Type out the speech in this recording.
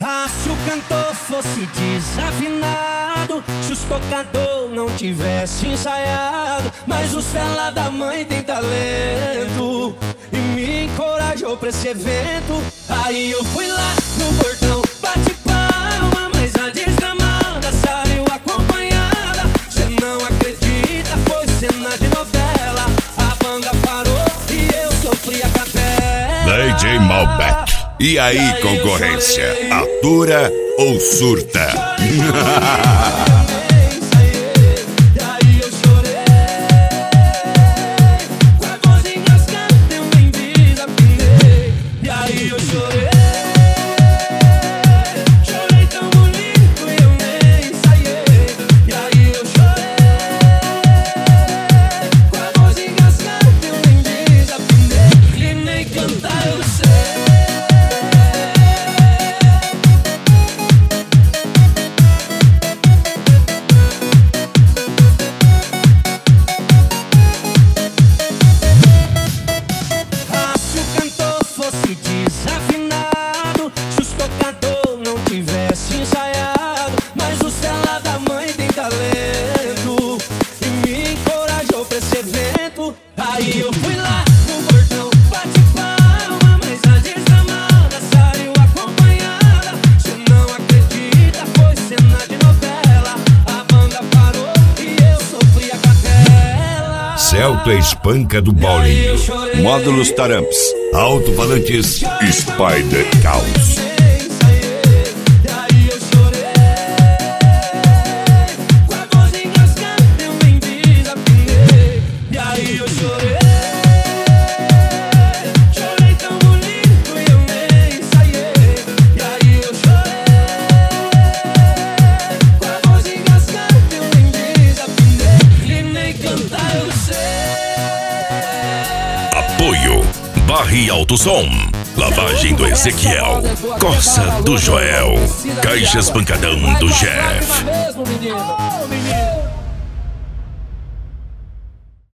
Ah, se o cantor fosse desafinado, se os tocador não tivesse ensaiado, mas os fela da mãe tem talento e me encorajou pra esse evento. Aí eu fui lá no portão, bate palma, mas a desgramada saiu acompanhada. Cê não acredita, foi cena de novela. A banda parou e eu sofri a capela. DJ Malbec. E aí, concorrência? Atura ou surta? Desafinado, se os tocador não tivesse ensaiado, mas o cela da mãe tem talento e me encorajou pra esse evento. Aí eu fui lá no portão, bate palma, mas a desgramada saiu acompanhada. Cê não acredita, foi cena de novela. A banda parou e eu sofri a capela. Celta Espanca do Paulinho. Módulos Taramps. Alto-falantes Spider Caos. Apoio Barre Alto Som, Lavagem do Ezequiel, Corsa do Joel, Caixas Pancadão do Jeff.